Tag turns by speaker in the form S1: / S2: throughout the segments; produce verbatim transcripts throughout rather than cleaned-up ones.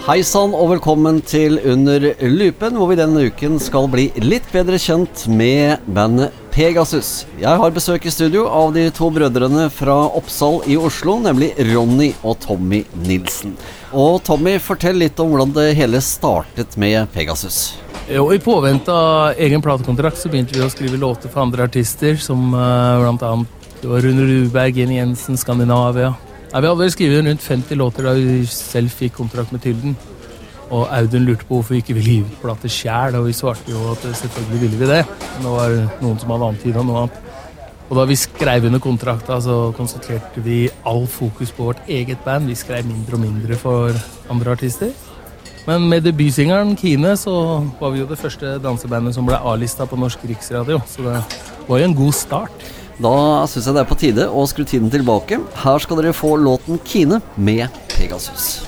S1: Hei sann og velkommen til Under Lupen, hvor vi denne uken skal bli litt bedre kjent med bandet Pegasus. Jeg har besøk i studio av de to brødrene fra Oppsal i Oslo, nemlig Ronny og Tommy Nilsen. Og Tommy, fortell litt om hvordan det hele startet med Pegasus.
S2: Jo, i påvente av egen platekontrakt så begynte vi å skrive låter for andre artister, som uh, blant annet det var Rune Rudberg, Jenny Jensen, Skandinavia. Ja, vi hadde vel skrivet rundt femti låter da vi selv fikk kontrakt med Tylden. Og Audun lurte på hvorfor vi ikke ville gi ut plater selv, og vi svarte jo at selvfølgelig ville vi det. Men det var noen som hadde annen tid og noe annet. Og da vi skrev under kontrakta, så konsentrerte vi all fokus på vårt eget band. Vi skrev mindre og mindre for andre artister. Men med debutsingeren Kine så var vi jo det første dansebandet som ble A-lista på Norsk Riksradio. Så det var jo en god start.
S1: Da synes jeg det er på tide å skru tiden tilbake. Her skal dere få låten Kine med Pegasus.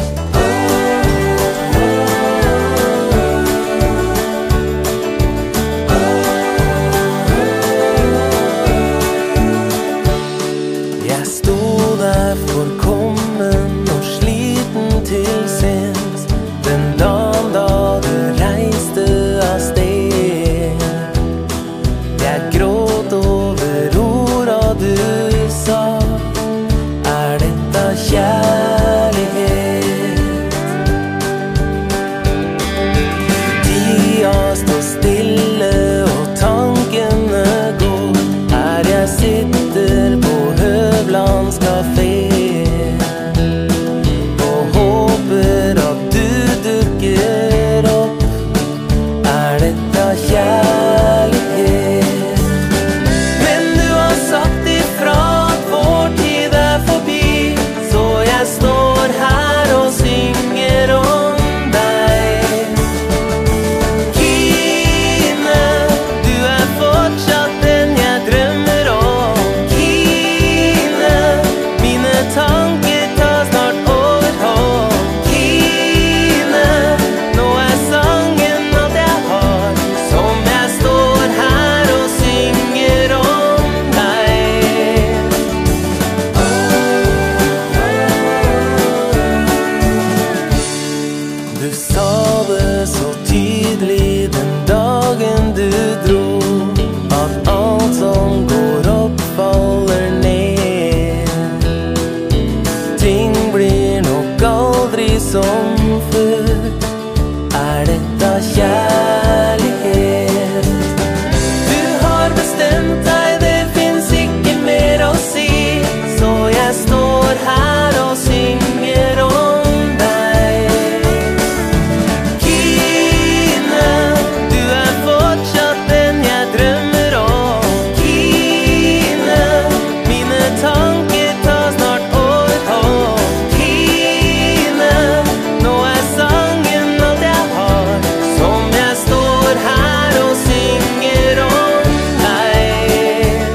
S3: Jeg sto der forkommen og sliten til sinns den dagen da du reiste av sted. Jeg gråt over orda du sa, er dette kjærlighet? Tida står stille og tankene går, her jeg sitter på Høvlands kafé og håper at du dukker opp, er dette kjærlighet? Men du har sagt ifra at vår tid er forbi, så jeg står her og synger om deg. Kine, du er fortsatt den jeg drømmer om. Kine, mine tanker tar snart overhånd. Kine, nå er sangen alt jeg har, som jeg står her og synger om deg. Du sa det så tydelig den dagen du dro, at alt som går opp faller ned. Ting blir nok aldri som før, er dette kjærlighet? Du har bestemt deg, det finnes ikke mer å si, så jeg står her og synger om deg. Kine, du er fortsatt den jeg drømmer om. Kine, mine tanker tar snart overhånd. Kine, nå er sangen alt jeg har, som jeg står her og synger om deg.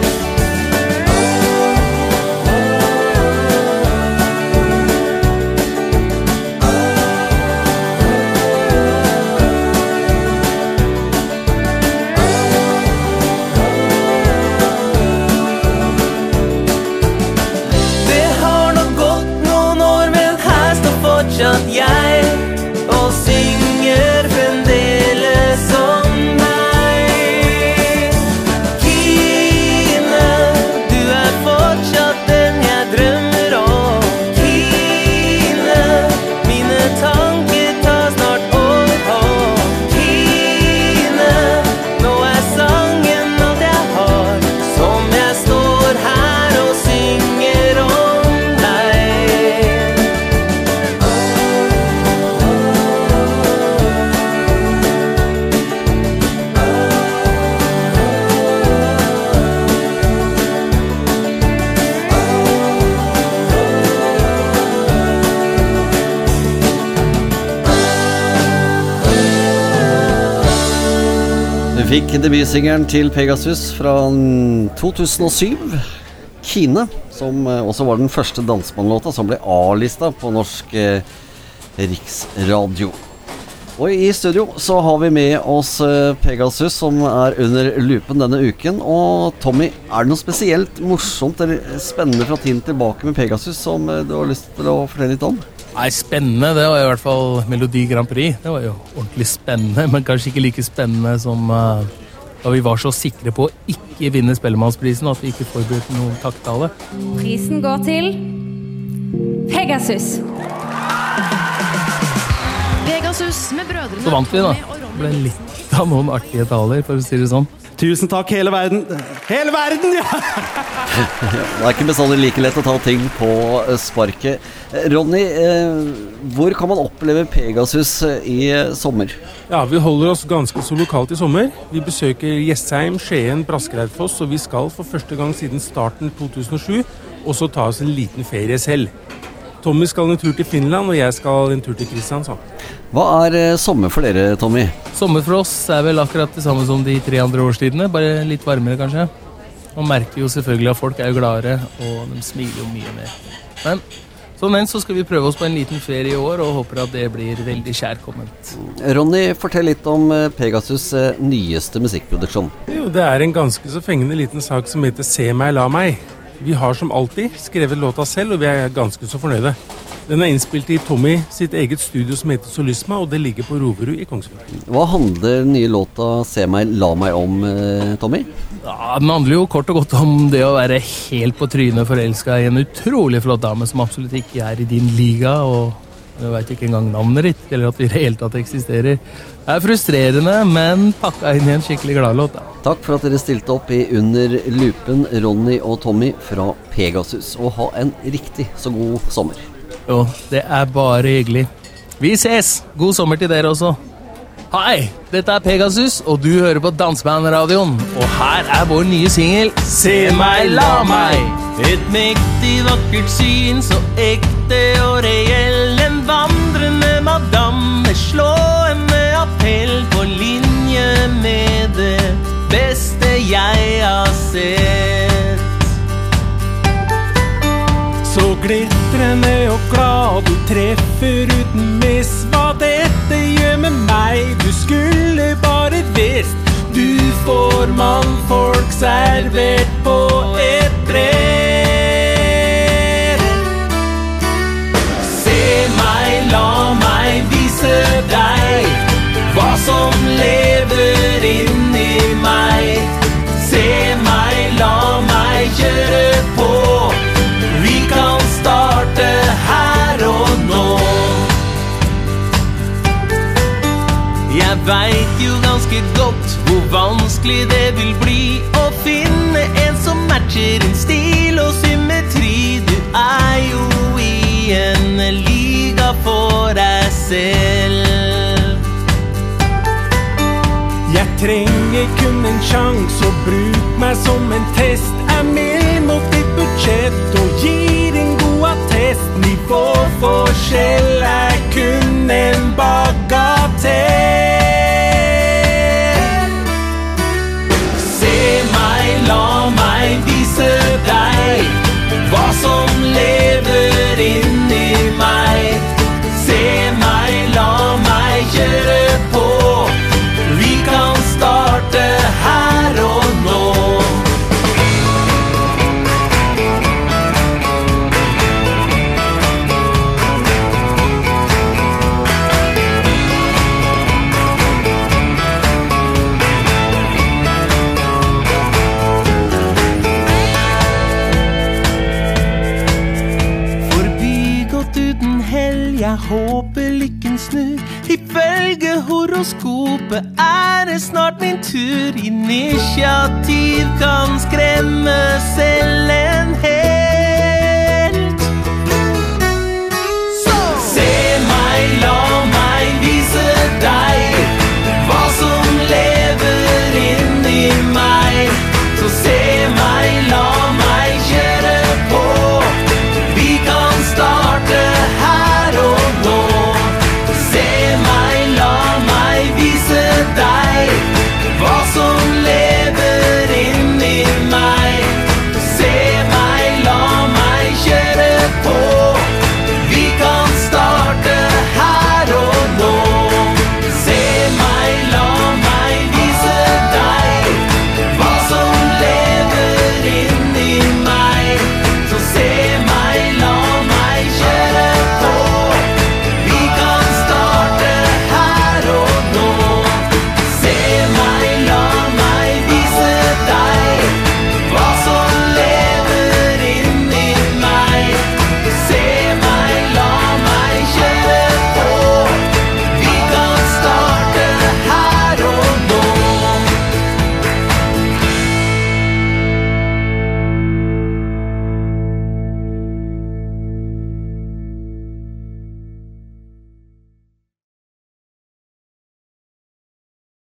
S3: Det har nok gått noen år, men her står fortsatt jeg og synger fremdeles om deg. Kine, du er fortsatt den jeg drømmer om. Kine, mine tanker tar snart overhånd. Kine, nå er sangen alt jeg har, som jeg står her og synger om deg.
S1: Du fikk debutsingeren til Pegasus fra to tusen og syv, Kine, som eh, også var den første dansebandlåta som ble A-lista på Norsk eh, Riksradio. Og i studio så har vi med oss eh, Pegasus, som er under lupen denne uken. Og Tommy, er det noe spesielt morsomt eller spennende fra tiden tilbake med Pegasus som eh, du har lyst til å fortelle litt om?
S2: Nei, spennende, det var i hvert fall Melodi Grand Prix. Det var jo ordentlig spennende, men kanskje ikke like spennende som uh, da vi var så sikre på å ikke vinne Spellemannsprisen, at vi ikke forberedte noen takktale.
S4: Prisen går til Pegasus.
S5: Pegasus med brødrene.
S2: Så vant vi da. Det ble litt av noen artige taler, for å si det sånn.
S6: Tusen takk, hele verden. Hele verden, ja!
S1: Det er ikke bestandig like lett å ta ting på sparket. Ronny, hvor kan man oppleve Pegasus i sommer?
S7: Ja, vi holder oss ganske så lokalt i sommer. Vi besøker Jessheim, Skien, Braskereidfoss, og vi skal for første gang siden starten to tusen og sju også ta oss en liten ferie selv. Tommy skal en tur til Finland, og jeg skal en tur til Kristiansand.
S1: Hva er sommer for dere, Tommy?
S2: Sommer for oss er vel akkurat det samme som de tre andre årstidene, bare litt varmere kanskje. Man merker jo selvfølgelig at folk er jo gladere, og de smiler jo mye mer. Men som nevnt så skal vi prøve oss på en liten ferie i år, og håper at det blir veldig kjærkomment.
S1: Ronny, fortell litt om Pegasus' nyeste musikkproduksjon.
S7: Jo, det er en ganske så fengende liten sak som heter Se meg, la meg. Vi har som alltid skrevet låta selv, og vi er ganske så fornøyde. Den er innspilt i Tommy sitt eget studio som heter Solisma, og det ligger på Roverud i Kongsberg.
S1: Hva handler den nye låta Se meg, la meg om, Tommy?
S2: Ja, den handler jo kort og godt om det å være helt på trynet forelsket i en utrolig flott dame som absolutt ikke er i din liga, og jeg vet ikke engang navnet ditt, eller at vi i hele tatt eksisterer. Det er frustrerende, men pakka inn i en skikkelig glad låt da.
S1: Takk for at dere stilte opp i Under Lupen, Ronny og Tommy fra Pegasus, og ha en riktig så god sommer.
S2: Jo, det er bare hyggelig. Vi ses! God sommer til dere også. Hei, dette er Pegasus, og du hører på Dansebandradioen. Og her er vår nye single, Se meg, la meg.
S3: Et mektig vakkert syn, så ekte og reell. En vandrende madame, slående appell på linje med det beste jeg har sett.
S7: Så glitrende og glad du treffer uten miss. Hva dette gjør med meg, du skulle bare visst. Du får mannfolk servert på et brev. Se meg, la meg vise deg hva som lever inni meg. Se meg, la meg kjøre på. Vi kan starte her og nå. Jeg vet jo ganske godt hvor vanskelig det vil bli å finne en som matcher en stil og symmetri. Du er jo i en liga for deg selv. Jeg trenger kun en sjans, og bruk meg som en test. Er med mot ditt budsjett og gir en god attest. Nivåforskjell er kun en bagatell. Se meg, la meg vise deg hva som lever inni meg. Se meg, la meg kjøre på. Vi kan starte her og nå. Jeg håper lykken snur. Ifølge horoskopet er det snart min tur. Initiativ kan skremme selv.